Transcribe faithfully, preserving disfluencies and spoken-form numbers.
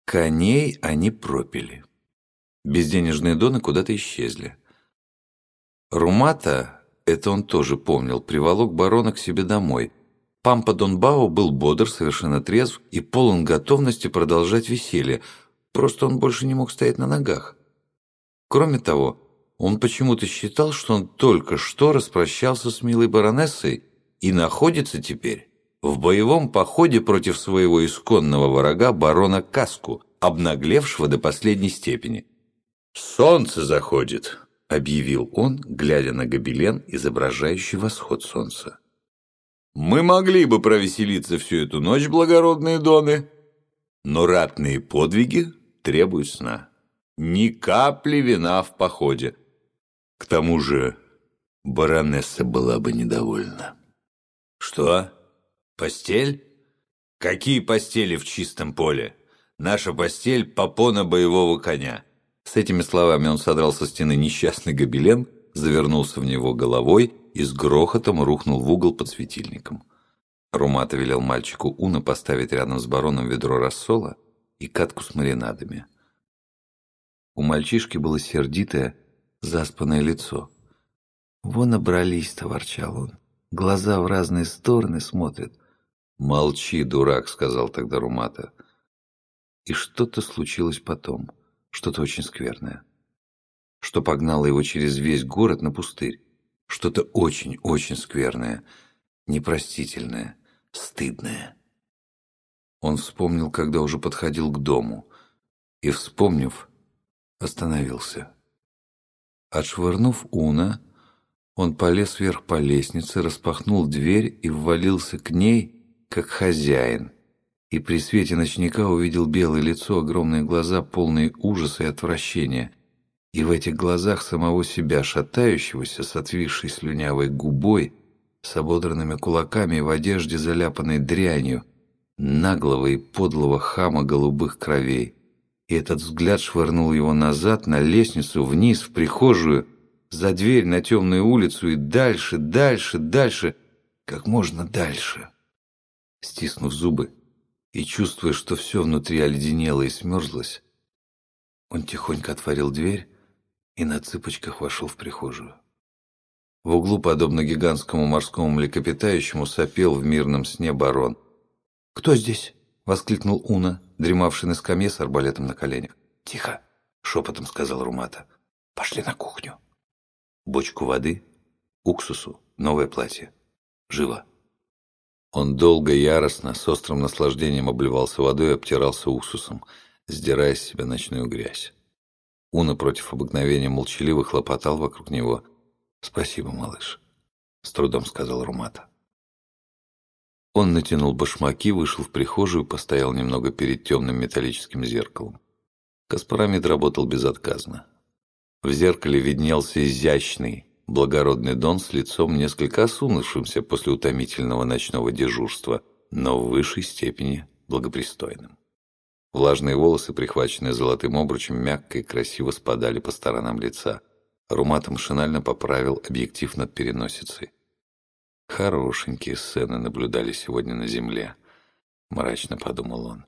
Коней они пропили. Безденежные доны куда-то исчезли. Румата, это он тоже помнил, приволок барона к себе домой. Пампа Донбао был бодр, совершенно трезв и полон готовности продолжать веселье, просто он больше не мог стоять на ногах. Кроме того, он почему-то считал, что он только что распрощался с милой баронессой и находится теперь в боевом походе против своего исконного врага барона Каску, обнаглевшего до последней степени. «Солнце заходит», — объявил он, глядя на гобелен, изображающий восход солнца. «Мы могли бы провеселиться всю эту ночь, благородные доны, но ратные подвиги требуют сна. Ни капли вина в походе. К тому же баронесса была бы недовольна». «Что? Постель? Какие постели в чистом поле? Наша постель — попона боевого коня». С этими словами он содрал со стены несчастный гобелен, завернулся в него головой и с грохотом рухнул в угол под светильником. Румата велел мальчику Уна поставить рядом с бароном ведро рассола и катку с маринадами. У мальчишки было сердитое, заспанное лицо. «Вон набрались-то», — ворчал он. «Глаза в разные стороны смотрят». «Молчи, дурак», — сказал тогда Румата. И что-то случилось потом, что-то очень скверное, что погнало его через весь город на пустырь. Что-то очень-очень скверное, непростительное, стыдное. Он вспомнил, когда уже подходил к дому, и, вспомнив, остановился. Отшвырнув Уна, он полез вверх по лестнице, распахнул дверь и ввалился к ней, как хозяин, и при свете ночника увидел белое лицо, огромные глаза, полные ужаса и отвращения, и в этих глазах самого себя, шатающегося, с отвисшей слюнявой губой, с ободранными кулаками и в одежде, заляпанной дрянью, наглого и подлого хама голубых кровей. И этот взгляд швырнул его назад, на лестницу, вниз, в прихожую, за дверь, на темную улицу и дальше, дальше, дальше, как можно дальше. Стиснув зубы и чувствуя, что все внутри оледенело и смерзлось, он тихонько отворил дверь и на цыпочках вошел в прихожую. В углу, подобно гигантскому морскому млекопитающему, сопел в мирном сне барон. «Кто здесь?» — воскликнул Уна, дремавший на скамье с арбалетом на коленях. «Тихо!» — шепотом сказал Румата. «Пошли на кухню. Бочку воды, уксусу, новое платье. Живо!» Он долго, яростно, с острым наслаждением обливался водой и обтирался уксусом, сдирая с себя ночную грязь. Уна против обыкновения молчаливо хлопотал вокруг него. «Спасибо, малыш», — с трудом сказал Румата. Он натянул башмаки, вышел в прихожую, постоял немного перед темным металлическим зеркалом. Каспарамид работал безотказно. В зеркале виднелся изящный, благородный дон с лицом, несколько осунувшимся после утомительного ночного дежурства, но в высшей степени благопристойным. Влажные волосы, прихваченные золотым обручем, мягко и красиво спадали по сторонам лица. Румата машинально поправил объектив над переносицей. «Хорошенькие сцены наблюдали сегодня на земле», — мрачно подумал он.